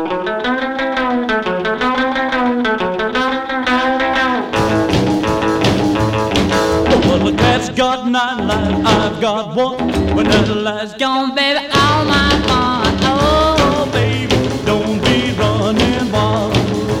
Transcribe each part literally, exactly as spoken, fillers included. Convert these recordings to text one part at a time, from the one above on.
Well, the cat's got nine lives, I've got one. When that light's gone, baby, all my fun. Oh, baby, don't be running wild.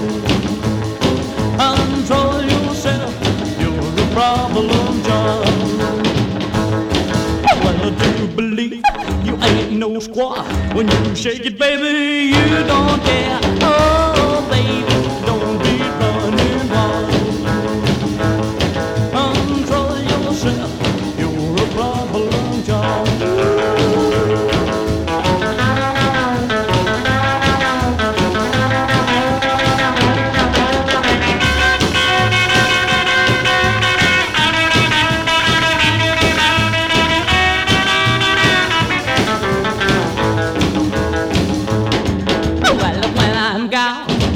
Control yourself, you're a problem child. Well, do you believe you ain't no squaw? When you shake it, baby, you don't care. Oh, baby, don't be running wild. Control yourself, you're a problem child.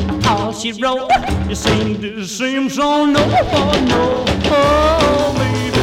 She wrote, you seem to seem so no, oh, no, oh, baby.